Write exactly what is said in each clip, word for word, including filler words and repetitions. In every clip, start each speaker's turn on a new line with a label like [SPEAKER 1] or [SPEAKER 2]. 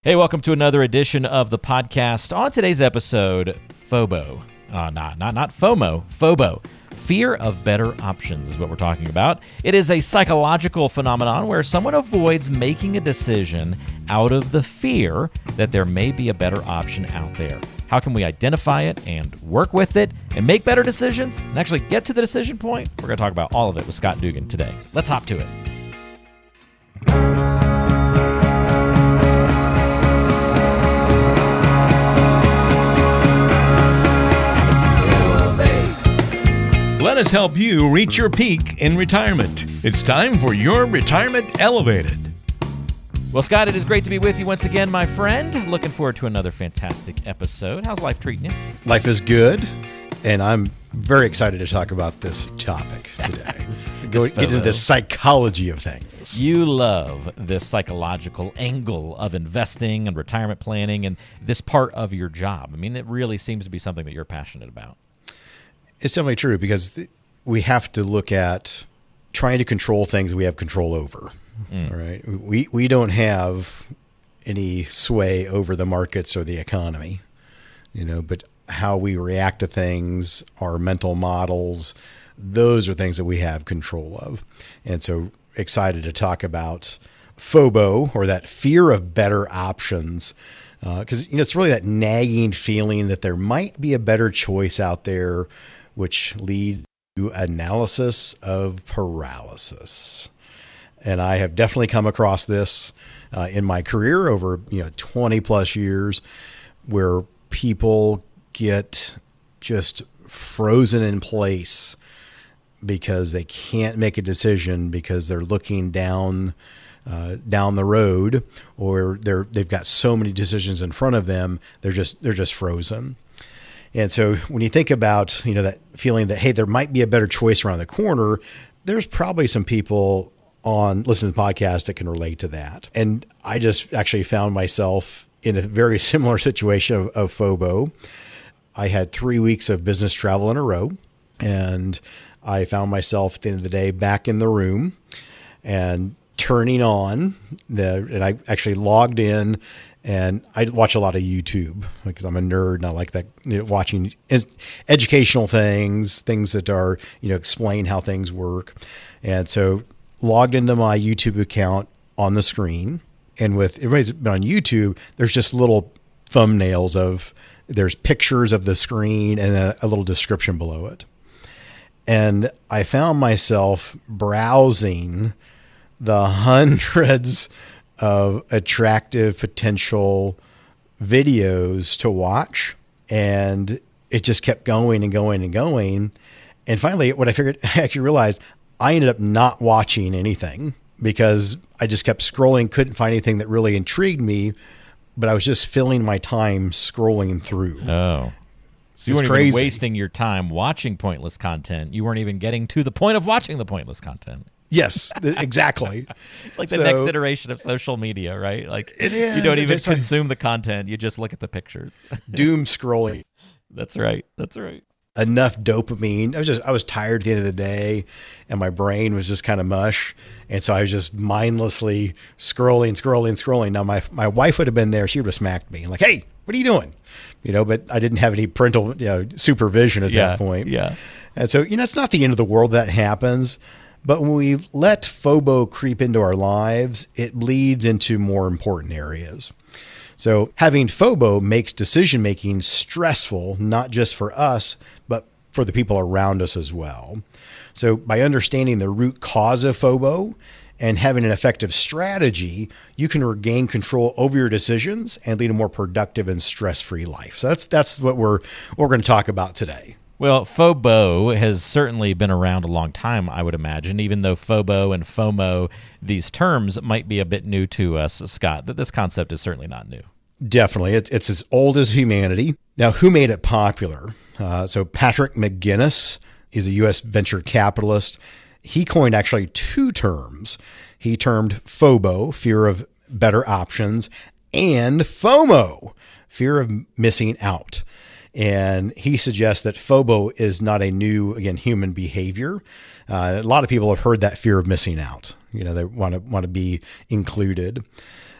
[SPEAKER 1] Hey, welcome to another edition of the podcast. On today's episode, FOBO. Uh, not, not, not FOMO, FOBO. Fear of better options is what we're talking about. It is a psychological phenomenon where someone avoids making a decision out of the fear that there may be a better option out there. How can we identify it and work with it and make better decisions and actually get to the decision point? We're going to talk about all of it with Scott Dugan today. Let's hop to it.
[SPEAKER 2] Let us help you reach your peak in retirement. It's time for your Retirement Elevated.
[SPEAKER 1] Well, Scott, it is great to be with you once again, my friend. Looking forward to another fantastic episode. How's life treating you?
[SPEAKER 3] Life is good, and I'm very excited to talk about this topic today. Go get into the psychology of things.
[SPEAKER 1] You love this psychological angle of investing and retirement planning and this part of your job. I mean, it really seems to be something that you're passionate about.
[SPEAKER 3] It's definitely true because we have to look at trying to control things we have control over. Mm. All right. We, we don't have any sway over the markets or the economy, you know, but how we react to things, our mental models, those are things that we have control of. And so excited to talk about FOBO, or that fear of better options. Because, uh, you know, it's really that nagging feeling that there might be a better choice out there, which lead to analysis of paralysis. And I have definitely come across this uh, in my career over, you know, twenty plus years, where people get just frozen in place because they can't make a decision because they're looking down uh, down the road, or they're they've got so many decisions in front of them, they're just they're just frozen. And so when you think about, you know, that feeling that, hey, there might be a better choice around the corner, there's probably some people on listening to the podcast that can relate to that. And I just actually found myself in a very similar situation of, of FOBO. I had three weeks of business travel in a row, and I found myself at the end of the day back in the room and turning on the, and I actually logged in. And I watch a lot of YouTube because I'm a nerd and I like that, you know, watching educational things, things that are, you know, explain how things work. And so logged into my YouTube account on the screen, and with everybody's been on YouTube, there's just little thumbnails of, there's pictures of the screen and a, a little description below it. And I found myself browsing the hundreds of attractive potential videos to watch. And it just kept going and going and going. And finally, what I figured, I actually realized I ended up not watching anything because I just kept scrolling, couldn't find anything that really intrigued me, but I was just filling my time scrolling through.
[SPEAKER 1] Oh. So you
[SPEAKER 3] it's
[SPEAKER 1] weren't
[SPEAKER 3] crazy.
[SPEAKER 1] even wasting your time watching pointless content. You weren't even getting to the point of watching the pointless content.
[SPEAKER 3] Yes, exactly.
[SPEAKER 1] It's like the
[SPEAKER 3] so,
[SPEAKER 1] next iteration of social media, right? Like
[SPEAKER 3] it is.
[SPEAKER 1] You don't even
[SPEAKER 3] it's
[SPEAKER 1] consume
[SPEAKER 3] like
[SPEAKER 1] the content. You just look at the pictures.
[SPEAKER 3] Doom scrolling.
[SPEAKER 1] That's right. That's right.
[SPEAKER 3] Enough dopamine. I was just, I was tired at the end of the day, and my brain was just kind of mush. And so I was just mindlessly scrolling, scrolling, scrolling. Now my, my wife would have been there. She would have smacked me like, hey, what are you doing? You know, but I didn't have any parental, you know, supervision at
[SPEAKER 1] yeah,
[SPEAKER 3] that point.
[SPEAKER 1] Yeah.
[SPEAKER 3] And so, you know, it's not the end of the world that happens. But when we let FOBO creep into our lives, it bleeds into more important areas. So having FOBO makes decision-making stressful, not just for us, but for the people around us as well. So by understanding the root cause of FOBO and having an effective strategy, you can regain control over your decisions and lead a more productive and stress-free life. So that's that's what we're what we're going to talk about today.
[SPEAKER 1] Well, FOBO has certainly been around a long time, I would imagine, even though FOBO and FOMO, these terms might be a bit new to us, Scott. That this concept is certainly not new.
[SPEAKER 3] Definitely. It's, it's as old as humanity. Now, who made it popular? Uh, so Patrick McGinnis is a U S venture capitalist. He coined actually two terms. He termed FOBO, fear of better options, and FOMO, fear of missing out. And he suggests that FOBO is not a new, again, human behavior. Uh, a lot of people have heard that fear of missing out. You know, they want to want to be included.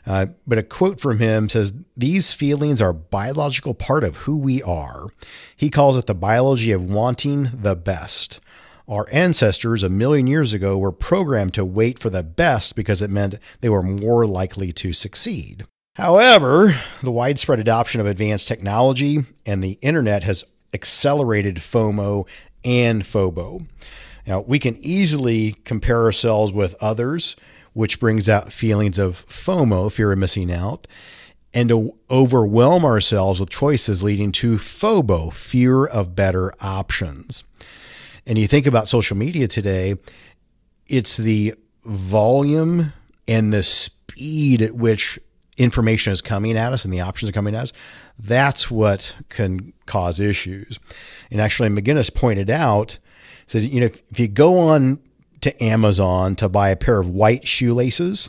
[SPEAKER 3] Uh, but a quote from him says, "These feelings are a biological part of who we are." He calls it the biology of wanting the best. Our ancestors a million years ago were programmed to wait for the best because it meant they were more likely to succeed. However, the widespread adoption of advanced technology and the internet has accelerated FOMO and FOBO. Now, we can easily compare ourselves with others, which brings out feelings of FOMO, fear of missing out, and to overwhelm ourselves with choices leading to FOBO, fear of better options. And you think about social media today, it's the volume and the speed at which information is coming at us and the options are coming at us. That's what can cause issues. And actually, McGinnis pointed out, said, you know, if, if you go on to Amazon to buy a pair of white shoelaces,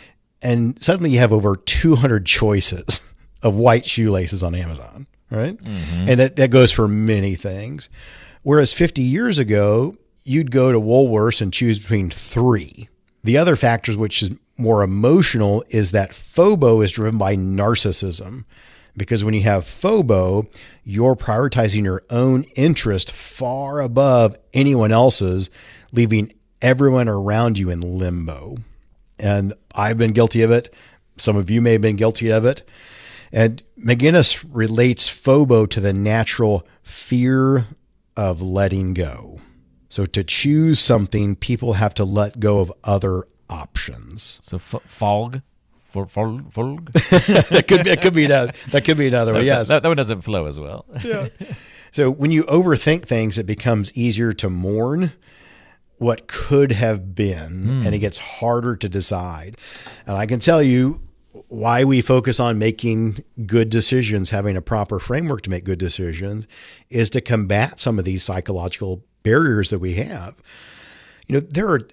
[SPEAKER 3] and suddenly you have over two hundred choices of white shoelaces on Amazon, right? Mm-hmm. And that, that goes for many things. Whereas fifty years ago, you'd go to Woolworths and choose between three. The other factors, which is more emotional, is that FOBO is driven by narcissism. Because when you have FOBO, you're prioritizing your own interest far above anyone else's, leaving everyone around you in limbo. And I've been guilty of it. Some of you may have been guilty of it. And McGinnis relates FOBO to the natural fear of letting go. So to choose something, people have to let go of other options.
[SPEAKER 1] So f- fog? For, for, for.
[SPEAKER 3] that could be, it could be that. That could be another one. Yes,
[SPEAKER 1] that, that one doesn't flow as well.
[SPEAKER 3] Yeah. So when you overthink things, it becomes easier to mourn what could have been, mm. and it gets harder to decide. And I can tell you why we focus on making good decisions, having a proper framework to make good decisions, is to combat some of these psychological barriers that we have. You know, there are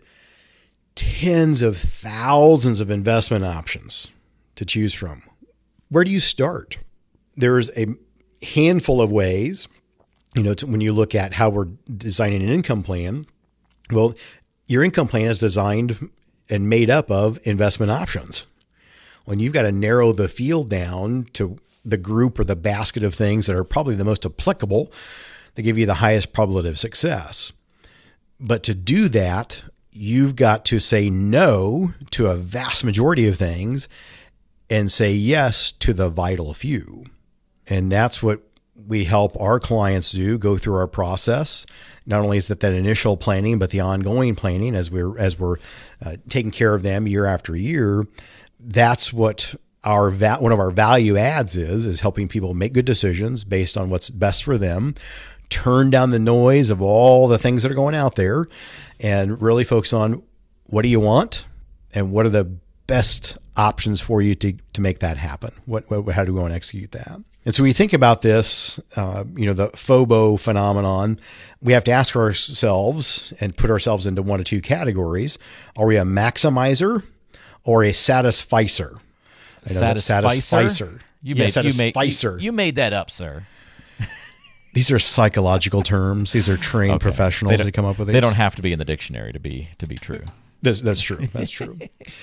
[SPEAKER 3] tens of thousands of investment options to choose from. Where do you start? There's a handful of ways, you know, to, when you look at how we're designing an income plan. Well, your income plan is designed and made up of investment options. When you've got to narrow the field down to the group or the basket of things that are probably the most applicable, that give you the highest probability of success. But to do that, you've got to say no to a vast majority of things and say yes to the vital few. And that's what we help our clients do, go through our process. Not only is that that initial planning, but the ongoing planning as we're, as we're uh, taking care of them year after year. That's what our va- one of our value adds is, is helping people make good decisions based on what's best for them, turn down the noise of all the things that are going out there, and really focus on what do you want and what are the best options for you to, to make that happen. What, what, how do we want to execute that? And so we think about this, uh, you know, the FOBO phenomenon. We have to ask ourselves and put ourselves into one of two categories. Are we a maximizer or a satisficer?
[SPEAKER 1] Satisficer? You
[SPEAKER 3] yeah,
[SPEAKER 1] made,
[SPEAKER 3] satisficer.
[SPEAKER 1] You, you, you made that up, sir.
[SPEAKER 3] These are psychological terms. These are trained okay. professionals that come up with these.
[SPEAKER 1] They don't have to be in the dictionary to be to be true.
[SPEAKER 3] That's, that's true. That's true.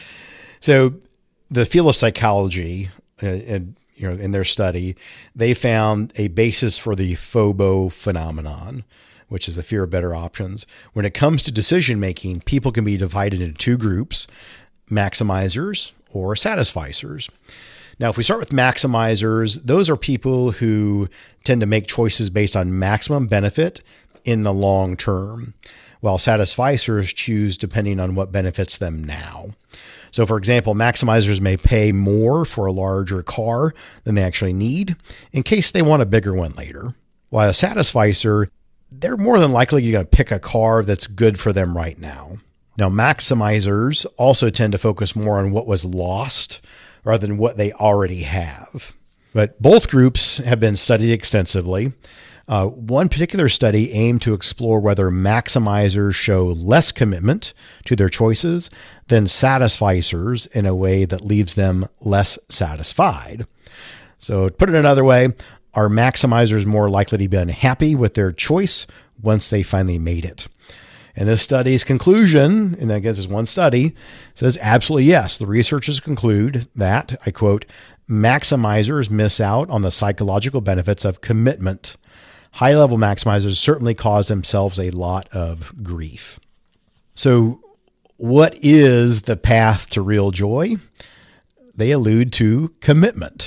[SPEAKER 3] So the field of psychology, uh, and you know, in their study, they found a basis for the FOBO phenomenon, which is the fear of better options. When it comes to decision making, people can be divided into two groups: maximizers or satisficers. Now, if we start with maximizers, those are people who tend to make choices based on maximum benefit in the long term, while satisficers choose depending on what benefits them now. So, for example, maximizers may pay more for a larger car than they actually need in case they want a bigger one later. While a satisficer, they're more than likely going to pick a car that's good for them right now. Now, maximizers also tend to focus more on what was lost rather than what they already have. But both groups have been studied extensively. Uh, one particular study aimed to explore whether maximizers show less commitment to their choices than satisficers in a way that leaves them less satisfied. So to put it another way, are maximizers more likely to be unhappy with their choice once they finally made it? And this study's conclusion, and I guess it's one study, says absolutely yes. The researchers conclude that, I quote, maximizers miss out on the psychological benefits of commitment. High-level maximizers certainly cause themselves a lot of grief. So what is the path to real joy? They allude to commitment.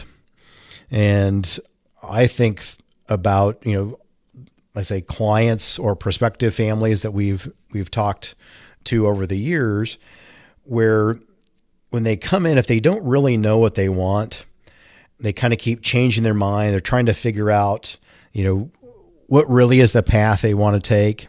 [SPEAKER 3] And I think about, you know, I say clients or prospective families that we've we've talked to over the years, where when they come in, if they don't really know what they want, they kind of keep changing their mind. They're trying to figure out, you know, what really is the path they want to take.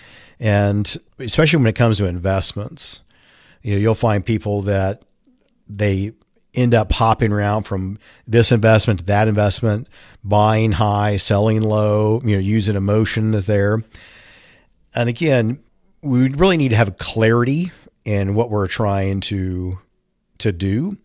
[SPEAKER 3] And especially when it comes to investments, you know, you'll find people that they end up hopping around from this investment to that investment, buying high, selling low, you know, using emotion as there. And again, we really need to have clarity in what we're trying to, to do,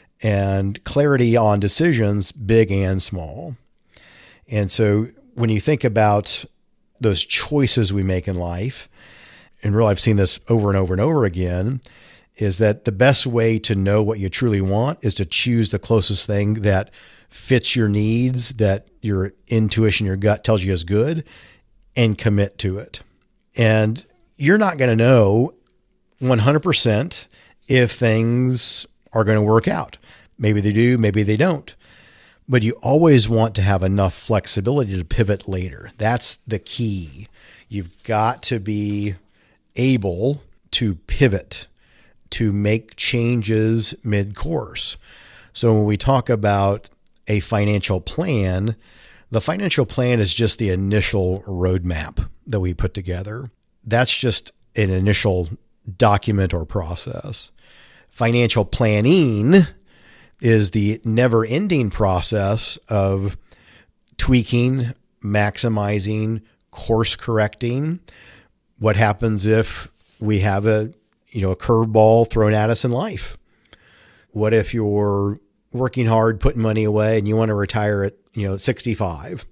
[SPEAKER 3] and clarity on decisions, big and small. And so when you think about those choices we make in life, and really I've seen this over and over and over again, is that the best way to know what you truly want is to choose the closest thing that fits your needs, that your intuition, your gut tells you is good, and commit to it. And you're not going to know one hundred percent if things are going to work out. Maybe they do, maybe they don't. But you always want to have enough flexibility to pivot later. That's the key. You've got to be able to pivot, to make changes mid-course. So when we talk about a financial plan, the financial plan is just the initial roadmap that we put together. That's just an initial document or process. Financial planning is the never-ending process of tweaking, maximizing, course correcting. What happens if we have a you know, a curveball thrown at us in life? What if you're working hard, putting money away, and you want to retire at, you know, sixty-five?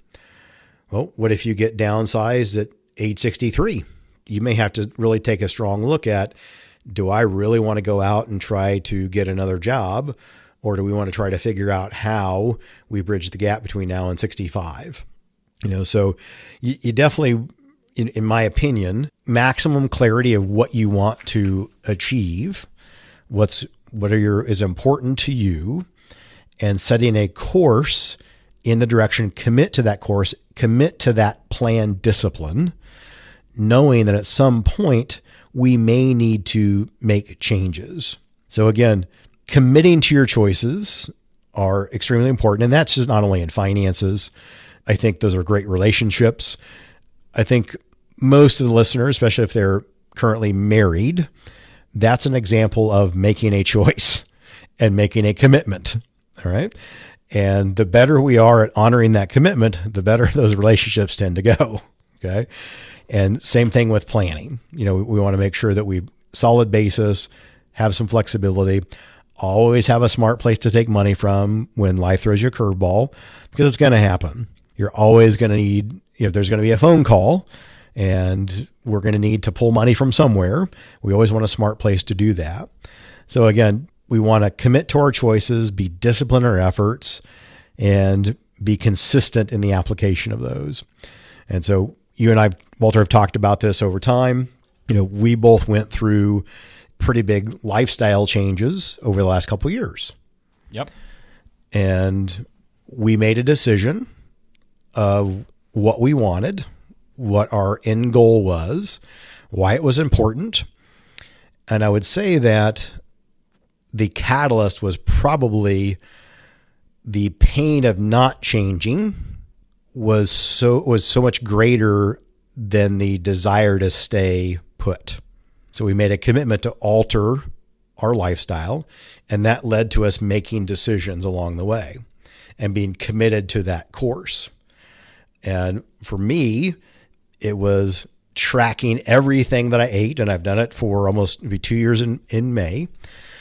[SPEAKER 3] Well, what if you get downsized at age sixty-three? You may have to really take a strong look at, do I really want to go out and try to get another job? Or do we want to try to figure out how we bridge the gap between now and sixty-five? You know, so you, you definitely, In, in my opinion, maximum clarity of what you want to achieve, what's what are your is important to you, and setting a course in the direction, commit to that course, commit to that plan discipline, knowing that at some point we may need to make changes. So again, committing to your choices are extremely important. And that's just not only in finances. I think those are great relationships. I think most of the listeners, especially if they're currently married, that's an example of making a choice and making a commitment. All right. And the better we are at honoring that commitment, the better those relationships tend to go. Okay. And same thing with planning. You know, we, we want to make sure that we solid basis, have some flexibility, always have a smart place to take money from when life throws you a curveball, because it's going to happen. You're always going to need, you know, there's going to be a phone call, and we're going to need to pull money from somewhere. We always want a smart place to do that. So again, we want to commit to our choices, be disciplined in our efforts, and be consistent in the application of those. And so you and I, Walter, have talked about this over time. You know, we both went through pretty big lifestyle changes over the last couple of years.
[SPEAKER 1] Yep.
[SPEAKER 3] And we made a decision of what we wanted, what our end goal was, why it was important. And I would say that the catalyst was probably the pain of not changing was so was so much greater than the desire to stay put. So we made a commitment to alter our lifestyle, and that led to us making decisions along the way and being committed to that course. And for me, it was tracking everything that I ate, and I've done it for almost maybe two years in, in May.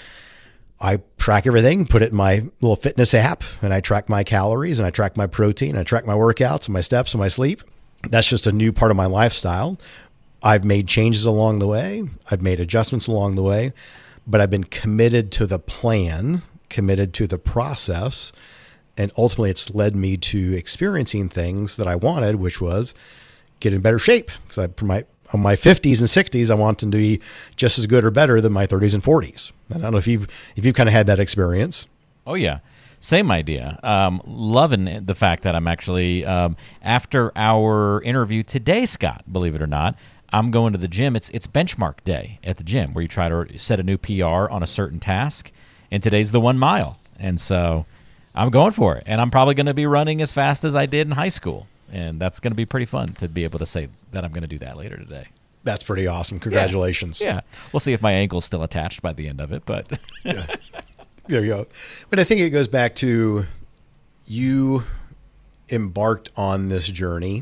[SPEAKER 3] I track everything, put it in my little fitness app, and I track my calories, and I track my protein, and I track my workouts and my steps and my sleep. That's just a new part of my lifestyle. I've made changes along the way. I've made adjustments along the way, but I've been committed to the plan, committed to the process. And ultimately it's led me to experiencing things that I wanted, which was get in better shape. Because I, my, on my fifties and sixties, I want them to be just as good or better than my thirties and forties. I don't know if you've, if you've kind of had that experience.
[SPEAKER 1] Oh yeah. Same idea. Um, loving the fact that I'm actually, um, after our interview today, Scott, believe it or not, I'm going to the gym. It's it's benchmark day at the gym where you try to set a new P R on a certain task. And today's the one mile. And so I'm going for it. And I'm probably going to be running as fast as I did in high school. And that's going to be pretty fun to be able to say that I'm going to do that later today.
[SPEAKER 3] That's pretty awesome. Congratulations.
[SPEAKER 1] Yeah. yeah. We'll see if my ankle's still attached by the end of it. But
[SPEAKER 3] yeah. There you go. But I think it goes back to you embarked on this journey.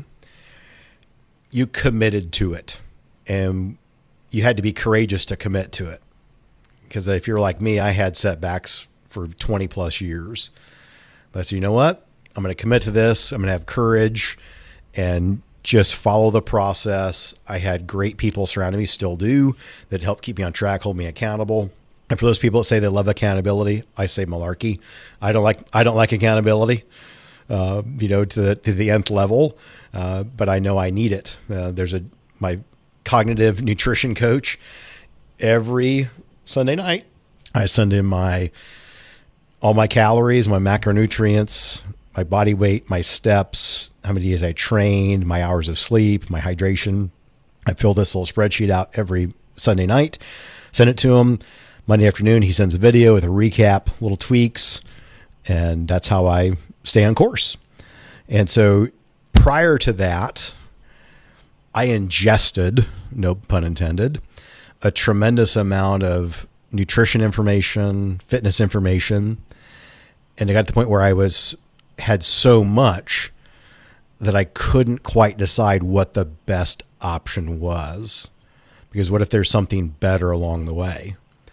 [SPEAKER 3] You committed to it, and you had to be courageous to commit to it. Because if you're like me, I had setbacks for twenty plus years. But I said, you know what? I'm going to commit to this. I'm going to have courage and just follow the process. I had great people surrounding me, still do, that help keep me on track, hold me accountable. And for those people that say they love accountability, I say malarkey. I don't like I don't like accountability, uh, you know, to the to the nth level. Uh, but I know I need it. Uh, there's a my cognitive nutrition coach. Every Sunday night, I send in my all my calories, my macronutrients, my body weight, my steps, how many days I trained, my hours of sleep, my hydration. I fill this little spreadsheet out every Sunday night, send it to him. Monday afternoon, he sends a video with a recap, little tweaks, and that's how I stay on course. And so prior to that, I ingested, no pun intended, a tremendous amount of nutrition information, fitness information, and I got to the point where I was had so much that I couldn't quite decide what the best option was. Because what if there's something better along the way?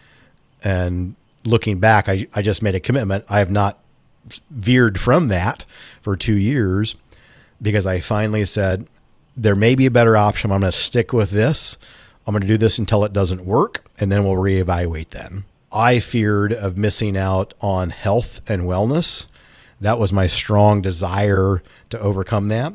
[SPEAKER 3] And looking back, I, I just made a commitment. I have not veered from that for two years because I finally said, there may be a better option. I'm going to stick with this. I'm going to do this until it doesn't work, and then we'll reevaluate then. I feared of missing out on health and wellness. That was my strong desire to overcome that.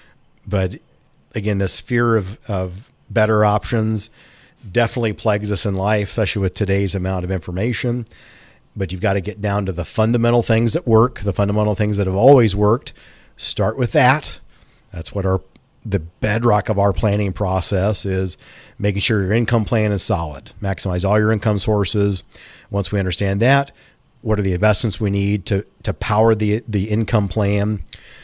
[SPEAKER 3] But again, this fear of, of better options definitely plagues us in life, especially with today's amount of information. But you've got to get down to the fundamental things that work, the fundamental things that have always worked. Start with that. That's what our the bedrock of our planning process is, making sure your income plan is solid. Maximize all your income sources. Once we understand that, what are the investments we need to to power the the income plan?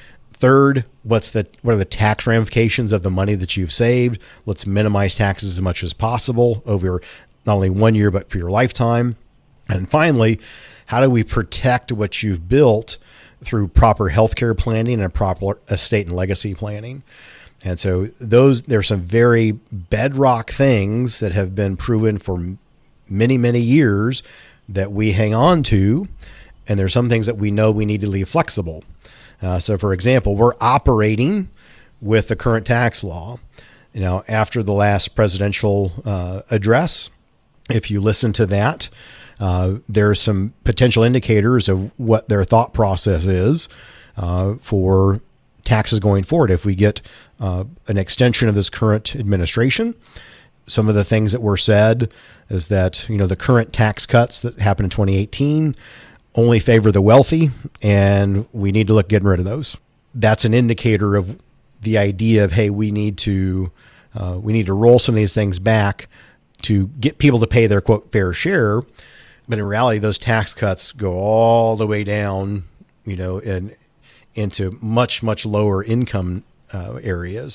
[SPEAKER 3] Third, what's the what are the tax ramifications of the money that you've saved? Let's minimize taxes as much as possible over not only one year, but for your lifetime. And finally, how do we protect what you've built through proper healthcare planning and proper estate and legacy planning? And so those there's some very bedrock things that have been proven for many, many years that we hang on to. And there's some things that we know we need to leave flexible. Uh, so, for example, we're operating with the current tax law. You know, after the last presidential uh, address, if you listen to that, uh, there are some potential indicators of what their thought process is uh, for taxes going forward. If we get uh, an extension of this current administration, some of the things that were said is that, you know, the current tax cuts that happened in twenty eighteen only favor the wealthy, and we need to look getting rid of those. That's an indicator of the idea of, hey, we need to uh, we need to roll some of these things back to get people to pay their, quote, fair share. But in reality, those tax cuts go all the way down, you know, and into much, much lower income uh, areas.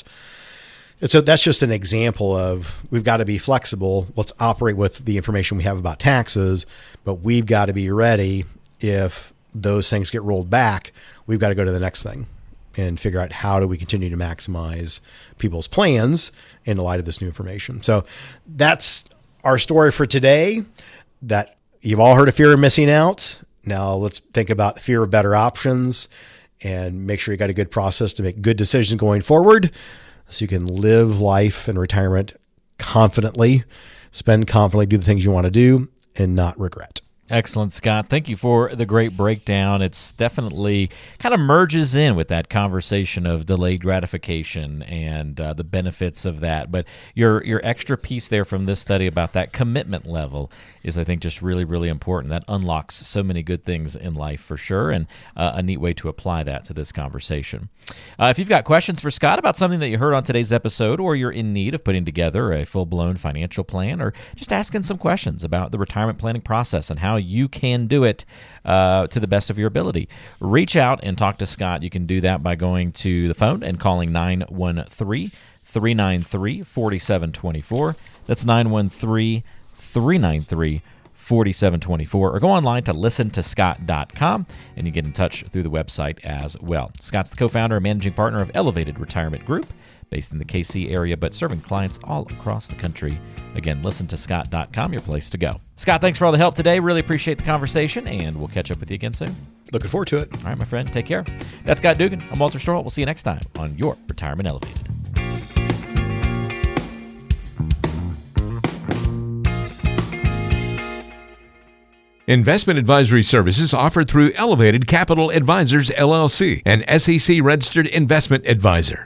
[SPEAKER 3] And so that's just an example of, we've got to be flexible. Let's operate with the information we have about taxes, but we've got to be ready. If those things get rolled back, we've got to go to the next thing and figure out how do we continue to maximize people's plans in the light of this new information. So that's our story for today. That you've all heard of fear of missing out. Now let's think about the fear of better options and make sure you got a good process to make good decisions going forward so you can live life and retirement confidently, spend confidently, do the things you want to do, and not regret.
[SPEAKER 1] Excellent, Scott. Thank you for the great breakdown. It's definitely kind of merges in with that conversation of delayed gratification and uh, the benefits of that. But your your extra piece there from this study about that commitment level is, I think, just really, really important. That unlocks so many good things in life for sure, and uh, a neat way to apply that to this conversation. Uh, if you've got questions for Scott about something that you heard on today's episode, or you're in need of putting together a full-blown financial plan, or just asking some questions about the retirement planning process and how you can do it uh, to the best of your ability, reach out and talk to Scott. You can do that by going to the phone and calling nine one three, three nine three, four seven two four. That's nine one three, three nine three, four seven two four, or go online to listen to scott dot com and you get in touch through the website as well. Scott's the co-founder and managing partner of Elevated Retirement Group, based in the K C area, but serving clients all across the country. Again, listen to scott dot com, your place to go. Scott, thanks for all the help today. Really appreciate the conversation, and we'll catch up with you again soon.
[SPEAKER 3] Looking forward to it.
[SPEAKER 1] All right, my friend, take care. That's Scott Dugan. I'm Walter Storholt. We'll see you next time on Your Retirement Elevated.
[SPEAKER 2] Investment advisory services offered through Elevated Capital Advisors, L L C, an S E C-registered investment advisor.